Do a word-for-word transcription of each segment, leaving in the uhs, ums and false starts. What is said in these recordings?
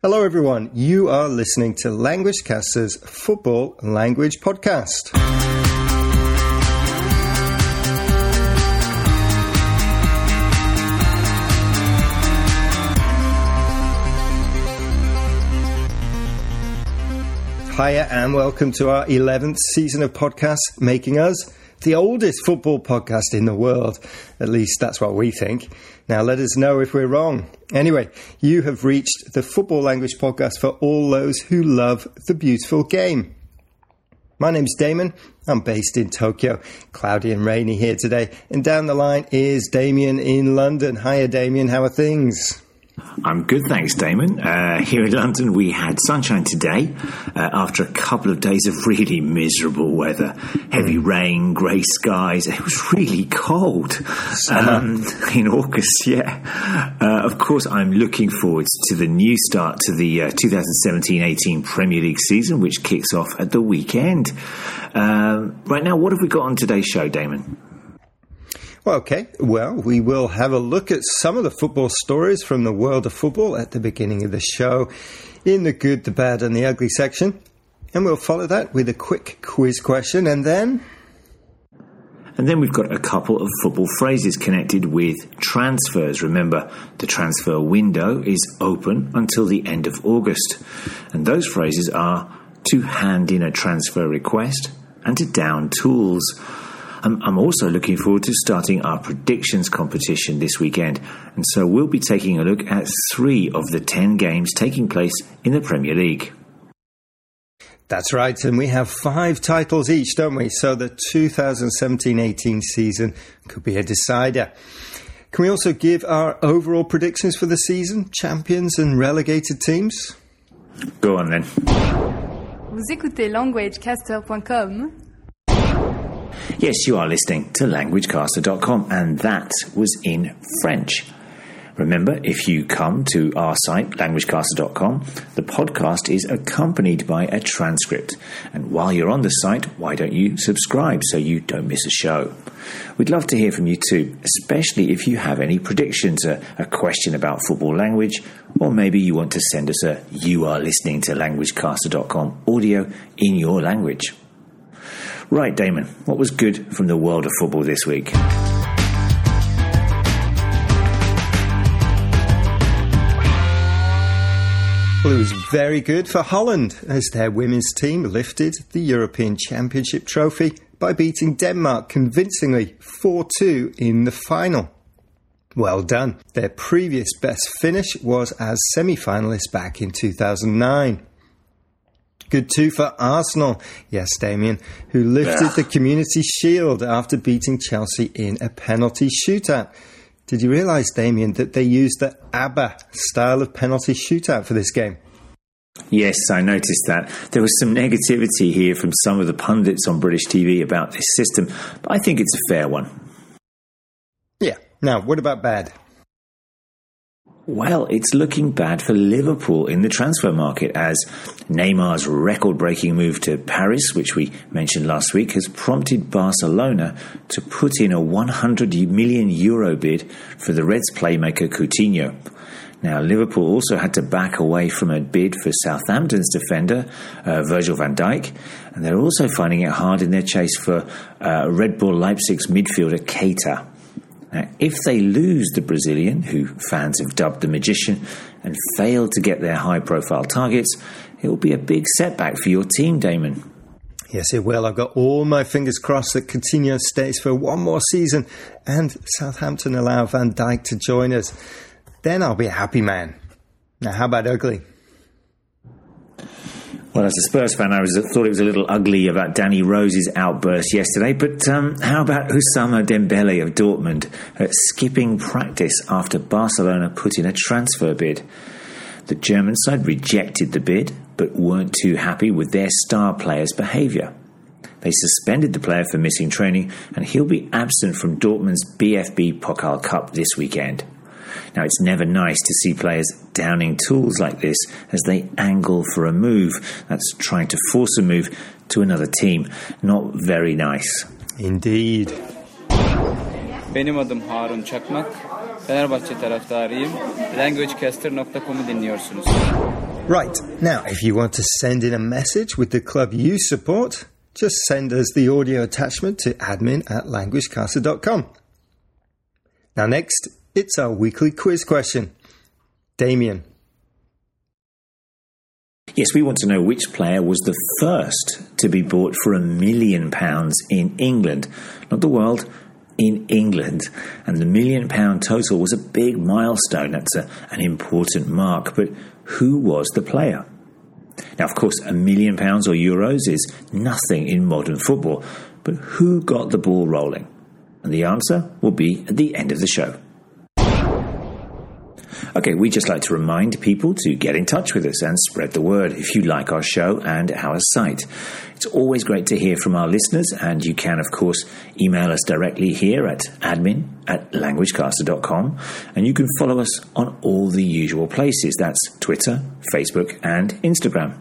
Hello everyone, you are listening to LanguageCaster's Football Language Podcast. Hiya and welcome to our eleventh season of podcasts, making us the oldest football podcast in the world. At least that's what we think. Now let us know if we're wrong. Anyway, you have reached the Football Language Podcast for all those who love the beautiful game. My name's Damon. I'm based in Tokyo. Cloudy and rainy here today. And down the line is Damien in London. Hiya Damien, how are things? I'm good, thanks, Damon. Uh, here in London, we had sunshine today uh, after a couple of days of really miserable weather. Heavy mm. rain, grey skies. It was really cold um, in August, yeah. Uh, of course, I'm looking forward to the new start to the uh, twenty seventeen eighteen Premier League season, which kicks off at the weekend. Um, right now, what have we got on today's show, Damon? Okay, well, we will have a look at some of the football stories from the world of football at the beginning of the show in the good, the bad and the ugly section. And we'll follow that with a quick quiz question and then... And then we've got a couple of football phrases connected with transfers. Remember, the transfer window is open until the end of August. And those phrases are to hand in a transfer request and to down tools. I'm also looking forward to starting our predictions competition this weekend, and so we'll be taking a look at three of the ten games taking place in the Premier League. That's right, and we have five titles each, don't we? So the twenty seventeen eighteen season could be a decider. Can we also give our overall predictions for the season, champions and relegated teams? Go on then. Vous écoutez languagecaster dot com. Yes, you are listening to languagecaster dot com, and that was in French. Remember, if you come to our site, languagecaster dot com, the podcast is accompanied by a transcript. And while you're on the site, why don't you subscribe so you don't miss a show? We'd love to hear from you too, especially if you have any predictions, a, a question about football language, or maybe you want to send us a You Are Listening to languagecaster dot com audio in your language. Right, Damon, what was good from the world of football this week? Well, it was very good for Holland as their women's team lifted the European Championship trophy by beating Denmark convincingly four two in the final. Well done. Their previous best finish was as semi-finalists back in two thousand nine. Good too for Arsenal, yes, Damien, who lifted yeah. the Community Shield after beating Chelsea in a penalty shootout. Did you realise, Damien, that they used the ABBA style of penalty shootout for this game? Yes, I noticed that. There was some negativity here from some of the pundits on British T V about this system, but I think it's a fair one. Yeah. Now, what about bad? Well, it's looking bad for Liverpool in the transfer market as Neymar's record-breaking move to Paris, which we mentioned last week, has prompted Barcelona to put in a one hundred million euro bid for the Reds playmaker Coutinho. Now, Liverpool also had to back away from a bid for Southampton's defender, uh, Virgil van Dijk, and they're also finding it hard in their chase for uh, Red Bull Leipzig's midfielder Keita. Now, if they lose the Brazilian, who fans have dubbed the Magician, and fail to get their high-profile targets, it will be a big setback for your team, Damon. Yes, it will. I've got all my fingers crossed that Coutinho stays for one more season and Southampton allow Van Dijk to join us. Then I'll be a happy man. Now, how about ugly? Well, as a Spurs fan, I was, thought it was a little ugly about Danny Rose's outburst yesterday, but um, how about Ousmane Dembele of Dortmund uh, skipping practice after Barcelona put in a transfer bid? The German side rejected the bid, but weren't too happy with their star player's behaviour. They suspended the player for missing training, and he'll be absent from Dortmund's B F B Pokal Cup this weekend. Now, it's never nice to see players downing tools like this as they angle for a move. That's trying to force a move to another team. Not very nice. Indeed. Benim adım Harun Çakmak. Fenerbahçe taraftarıyım. languagecaster dot com'u dinliyorsunuz. Right, now if you want to send in a message with the club you support, just send us the audio attachment to admin at languagecaster dot com. Now next, it's our weekly quiz question. Damien. Yes, we want to know which player was the first to be bought for a million pounds in England. Not the world, in England. And the million pound total was a big milestone. That's a, an important mark. But who was the player? Now, of course, a million pounds or euros is nothing in modern football. But who got the ball rolling? And the answer will be at the end of the show. Okay, we'd just like to remind people to get in touch with us and spread the word if you like our show and our site. It's always great to hear from our listeners, and you can, of course, email us directly here at admin at languagecaster dot com, and you can follow us on all the usual places. That's Twitter, Facebook, and Instagram.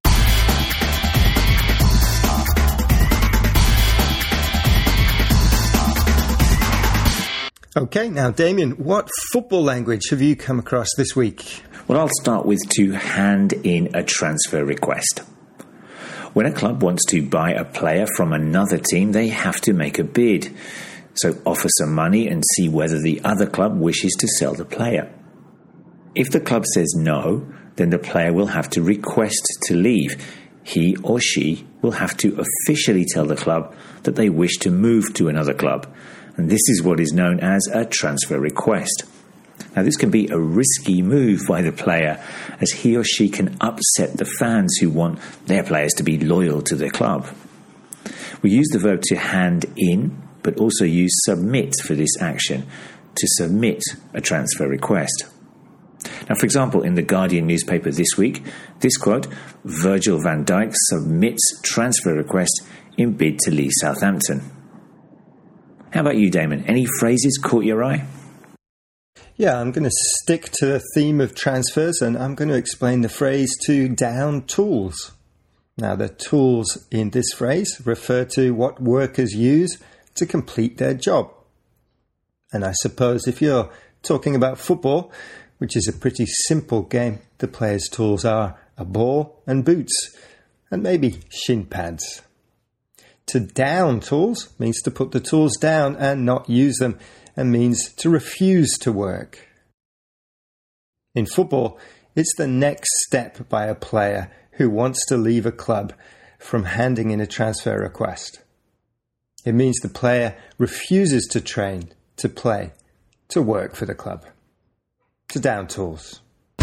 Okay, now Damien, what football language have you come across this week? Well, I'll start with to hand in a transfer request. When a club wants to buy a player from another team, they have to make a bid. So offer some money and see whether the other club wishes to sell the player. If the club says no, then the player will have to request to leave. He or she will have to officially tell the club that they wish to move to another club. And this is what is known as a transfer request. Now, this can be a risky move by the player, as he or she can upset the fans who want their players to be loyal to their club. We use the verb to hand in, but also use submit for this action, to submit a transfer request. Now, for example, in the Guardian newspaper this week, this quote, Virgil van Dijk submits transfer request in bid to leave Southampton. How about you, Damon? Any phrases caught your eye? Yeah, I'm going to stick to the theme of transfers, and I'm going to explain the phrase to down tools. Now, the tools in this phrase refer to what workers use to complete their job. And I suppose if you're talking about football, which is a pretty simple game, the players' tools are a ball and boots, and maybe shin pads. To down tools means to put the tools down and not use them, and means to refuse to work. In football, it's the next step by a player who wants to leave a club from handing in a transfer request. It means the player refuses to train, to play, to work for the club. To down tools.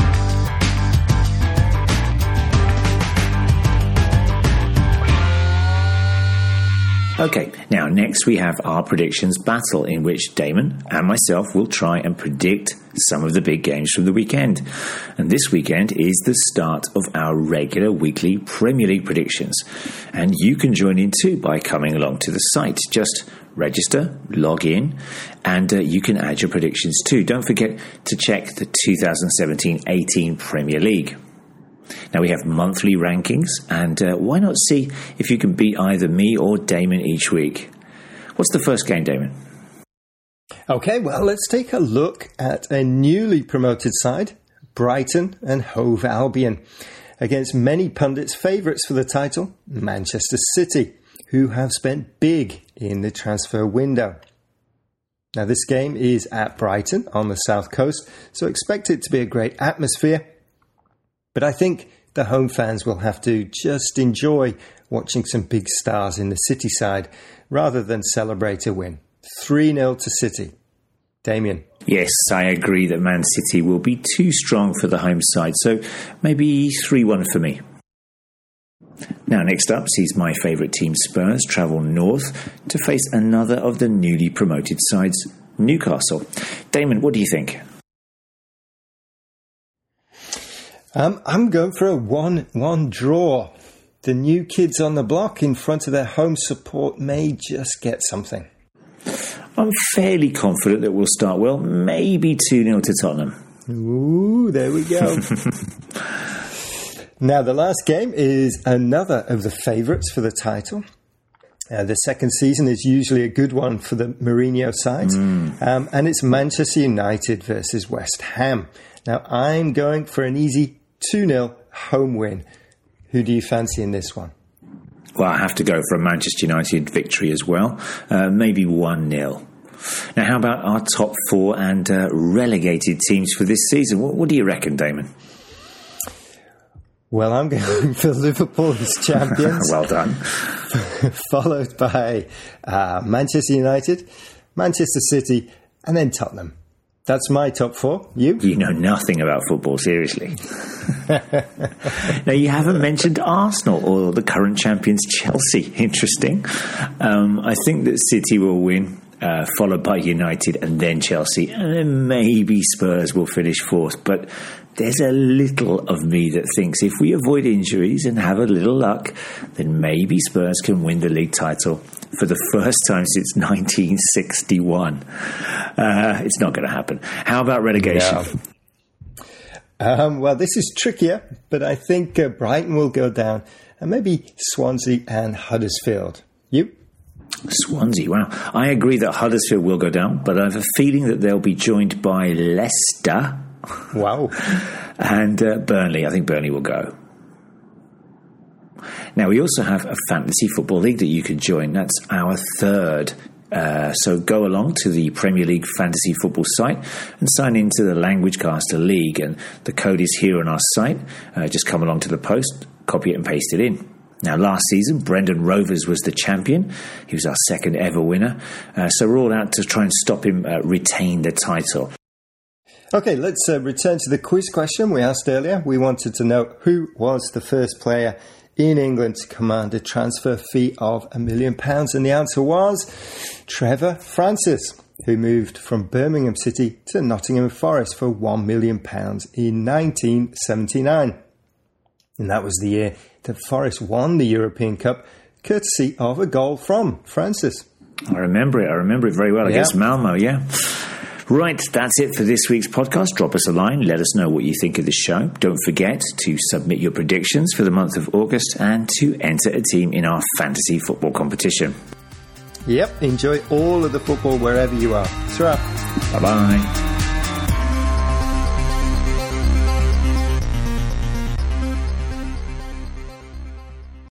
Okay, now next we have our predictions battle, in which Damon and myself will try and predict some of the big games from the weekend. And this weekend is the start of our regular weekly Premier League predictions. And you can join in too by coming along to the site. Just register, log in, and uh, you can add your predictions too. Don't forget to check the twenty seventeen eighteen Premier League. Now, we have monthly rankings, and uh, why not see if you can beat either me or Damon each week? What's the first game, Damon? Okay, well, let's take a look at a newly promoted side, Brighton and Hove Albion, against many pundits' favourites for the title, Manchester City, who have spent big in the transfer window. Now, this game is at Brighton on the south coast, so expect it to be a great atmosphere. But I think the home fans will have to just enjoy watching some big stars in the City side rather than celebrate a win. three nil to City. Damien. Yes, I agree that Man City will be too strong for the home side, so maybe three one for me. Now, next up sees my favourite team Spurs travel north to face another of the newly promoted sides, Newcastle. Damon, what do you think? Um, I'm going for a one one draw. The new kids on the block in front of their home support may just get something. I'm fairly confident that we'll start well, maybe two nil to Tottenham. Ooh, there we go. Now, the last game is another of the favourites for the title. Uh, the second season is usually a good one for the Mourinho sides. Mm. Um, and it's Manchester United versus West Ham. Now, I'm going for an easy two nil home win. Who do you fancy in this one? Well, I have to go for a Manchester United victory as well. Uh, maybe one nil. Now, how about our top four and uh, relegated teams for this season? What, what do you reckon, Damon? Well, I'm going for Liverpool as champions. Well done. Followed by uh, Manchester United, Manchester City, and then Tottenham. That's my top four. You? You know nothing about football, seriously. Now, you haven't mentioned Arsenal or the current champions Chelsea. Interesting. Um, I think that City will win, uh, followed by United and then Chelsea. And then maybe Spurs will finish fourth. But there's a little of me that thinks if we avoid injuries and have a little luck, then maybe Spurs can win the league title for the first time since nineteen sixty-one. Uh, it's not going to happen. How about relegation? Yeah. Um, well, this is trickier, but I think uh, Brighton will go down, and maybe Swansea and Huddersfield. You? Swansea, wow. I agree that Huddersfield will go down, but I have a feeling that they'll be joined by Leicester. Wow. And uh, Burnley. I think Burnley will go. Now, we also have a fantasy football league that you can join. That's our third. Uh, so go along to the Premier League fantasy football site and sign into the Language Caster League. And the code is here on our site. Uh, just come along to the post, copy it and paste it in. Now, last season, Brendan Rovers was the champion. He was our second ever winner. Uh, so we're all out to try and stop him uh, retain the title. Okay, let's uh, return to the quiz question we asked earlier. We wanted to know who was the first player in England to command a transfer fee of a million pounds. And the answer was Trevor Francis, who moved from Birmingham City to Nottingham Forest for one million pounds in nineteen seventy-nine. And that was the year that Forest won the European Cup, courtesy of a goal from Francis. I remember it. I remember it very well yeah. against Malmo, yeah. Right, that's it for this week's podcast. Drop us a line. Let us know what you think of the show. Don't forget to submit your predictions for the month of August and to enter a team in our fantasy football competition. Yep, enjoy all of the football wherever you are. Ta-ra. Bye-bye.